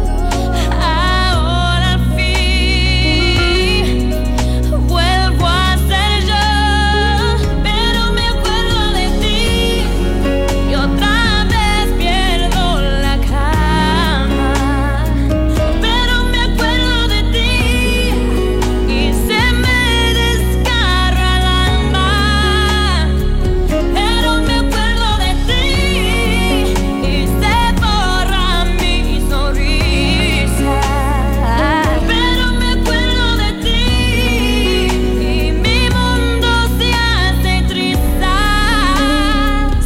[SPEAKER 10] Ahora al fin vuelvo a ser yo, pero me acuerdo de ti y otra vez pierdo la calma. Pero me acuerdo de ti y se me desgarra el alma. Pero me acuerdo de ti y se borra mi sonrisa. Pero me acuerdo de ti y mi mundo se hace trizas.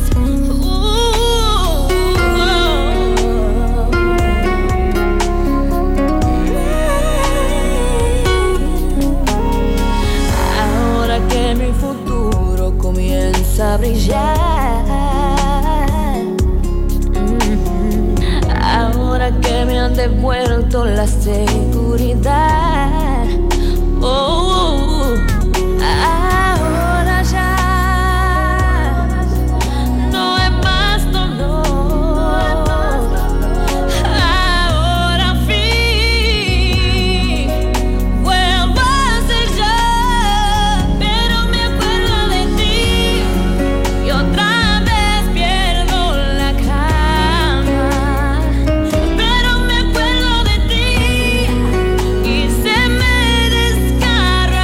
[SPEAKER 10] Ahora que mi futuro comienza a brillar, ahora que me han devuelto la seguridad, ahora ya no es más dolor. Ahora al fin vuelvo a ser yo, pero me acuerdo de ti y otra vez pierdo la calma. Pero me acuerdo de ti y se me desgarra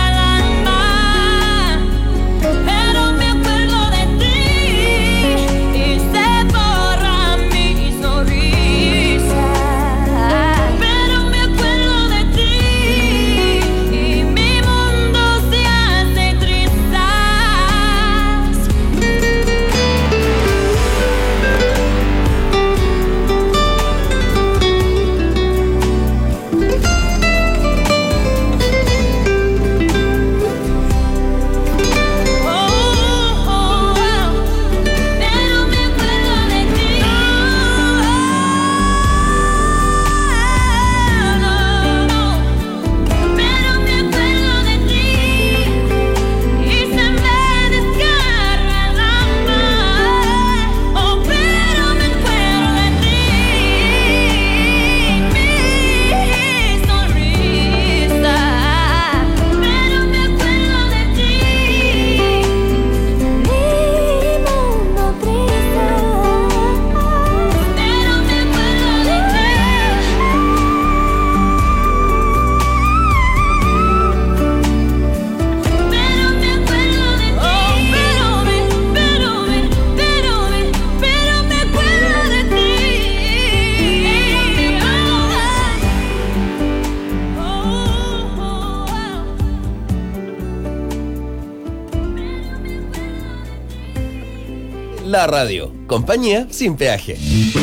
[SPEAKER 16] La radio, compañía sin peaje.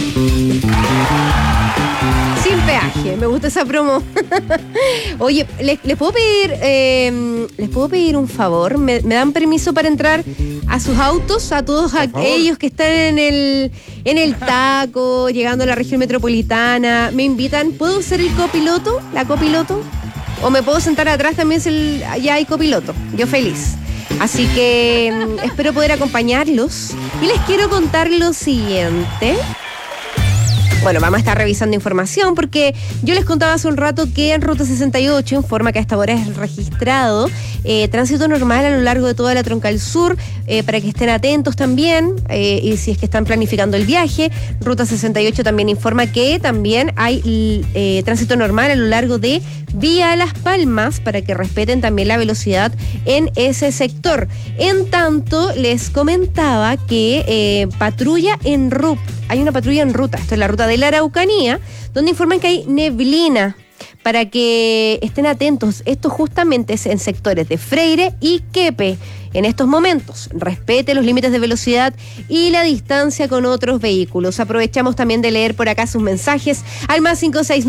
[SPEAKER 1] Sin peaje, me gusta esa promo. Oye, ¿les puedo pedir un favor? ¿Me dan permiso para entrar a sus autos, a todos aquellos que están en el taco, llegando a la región metropolitana? ¿Me invitan? ¿Puedo ser el copiloto? ¿La copiloto? ¿O me puedo sentar atrás también si ya hay copiloto? Yo feliz. Así que espero poder acompañarlos. Y les quiero contar lo siguiente. Bueno, vamos a estar revisando información porque yo les contaba hace un rato que en Ruta 68 informa que a esta hora es registrado tránsito normal a lo largo de toda la Troncal Sur, para que estén atentos también, y si es que están planificando el viaje. Ruta 68 también informa que también hay tránsito normal a lo largo de Vía Las Palmas, para que respeten también la velocidad en ese sector. En tanto, les comentaba que patrulla en ruta. Hay una patrulla en ruta, esto es la ruta de la Araucanía, donde informan que hay neblina, para que estén atentos. Esto justamente es en sectores de Freire y Quepe. En estos momentos, respete los límites de velocidad y la distancia con otros vehículos. Aprovechamos también de leer por acá sus mensajes al más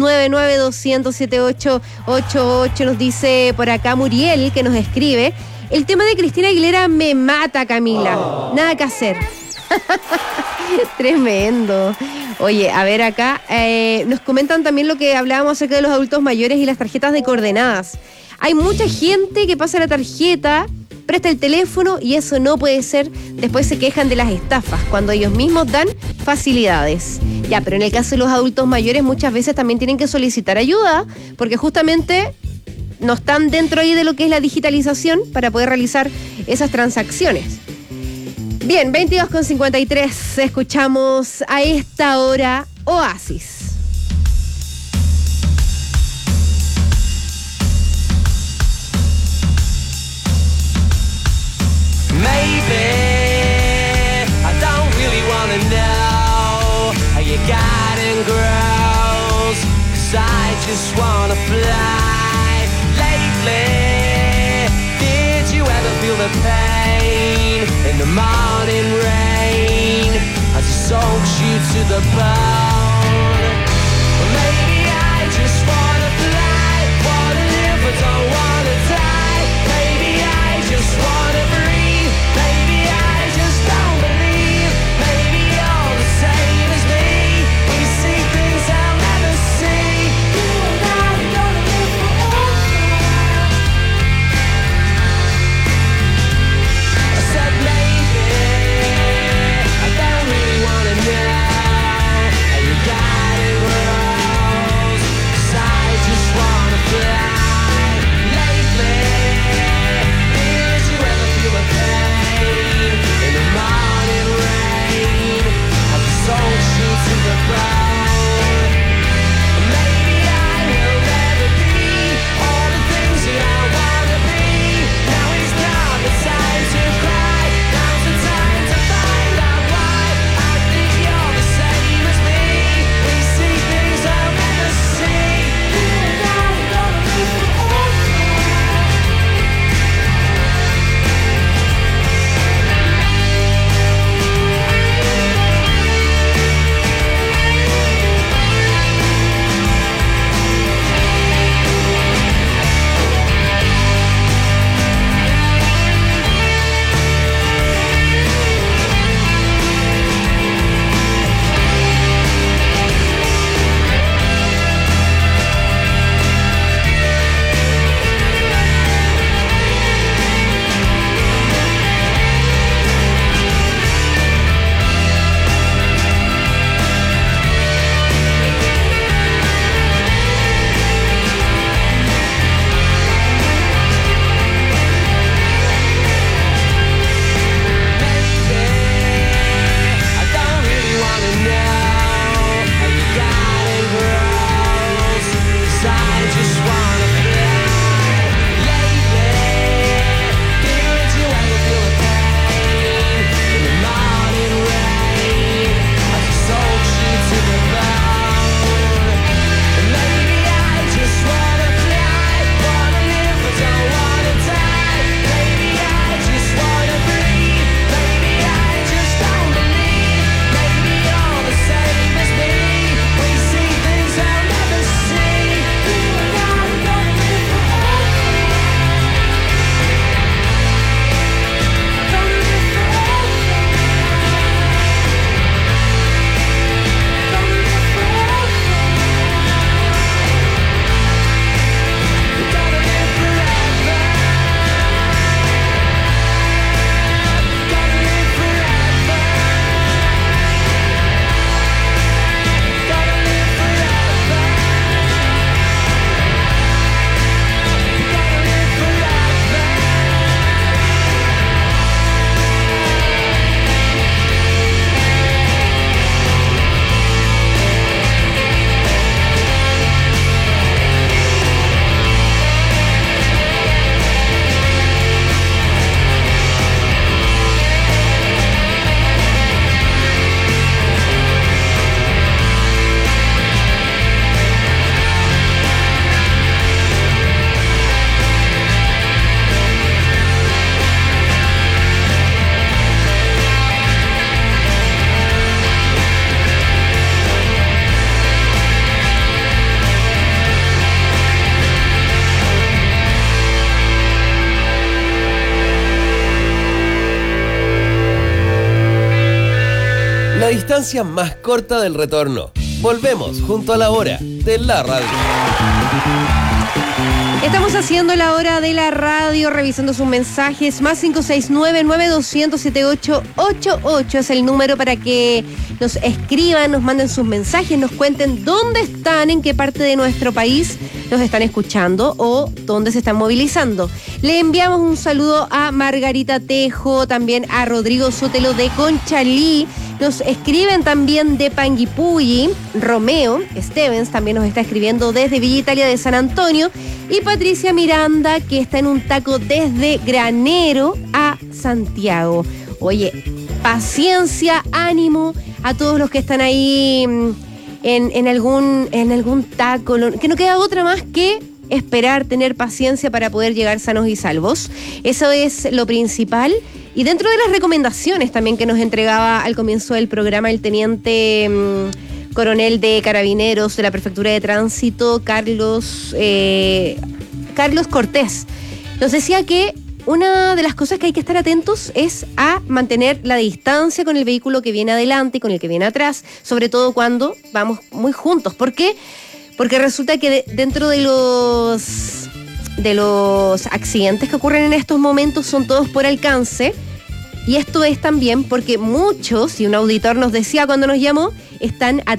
[SPEAKER 1] 569-9200-7888. Nos dice por acá Muriel, que nos escribe: el tema de Cristina Aguilera me mata, Camila. Nada que hacer. Tremendo. Oye, a ver acá, nos comentan también lo que hablábamos acerca de los adultos mayores y las tarjetas de coordenadas. Hay mucha gente que pasa la tarjeta, presta el teléfono y eso no puede ser. Después se quejan de las estafas cuando ellos mismos dan facilidades. Ya, pero en el caso de los adultos mayores muchas veces también tienen que solicitar ayuda, porque justamente no están dentro ahí de lo que es la digitalización para poder realizar esas transacciones. Bien, 22:53, escuchamos a esta hora Oasis.
[SPEAKER 15] Maybe I don't really wanna know how you got in grows, 'cause I just wanna fly. Lately, did you ever feel the pain in the morning rain as it soaks you to the bone? Well, maybe I just wanna fly, wanna live but don't wanna die. Maybe I just wanna breathe, maybe I just don't believe. Maybe you're the same as me, we see things I'll never see. You and I are gonna live forever. I said maybe I don't really wanna know how you got it rose, 'cause I just wanna fly. Lately, did you ever
[SPEAKER 16] distancia más corta del retorno. Volvemos junto a la hora de la radio.
[SPEAKER 1] Estamos haciendo la hora de la radio, revisando sus mensajes. Más 569-9200-7888 es el número para que nos escriban, nos manden sus mensajes, nos cuenten dónde están, en qué parte de nuestro país nos están escuchando o dónde se están movilizando. Le enviamos un saludo a Margarita Tejo, también a Rodrigo Sotelo de Conchalí. Nos escriben también de Panguipulli. Romeo Stevens también nos está escribiendo desde Villa Italia de San Antonio. Y Patricia Miranda, que está en un taco desde Granero a Santiago. Oye, paciencia, ánimo a todos los que están ahí en algún taco. Que no queda otra más que esperar, tener paciencia para poder llegar sanos y salvos. Eso es lo principal. Y dentro de las recomendaciones también que nos entregaba al comienzo del programa el teniente coronel de Carabineros de la Prefectura de Tránsito, Carlos Cortés, nos decía que una de las cosas que hay que estar atentos es a mantener la distancia con el vehículo que viene adelante y con el que viene atrás, sobre todo cuando vamos muy juntos. ¿Por qué? Porque resulta que dentro de los accidentes que ocurren en estos momentos son todos por alcance, y esto es también porque muchos, y un auditor nos decía cuando nos llamó, están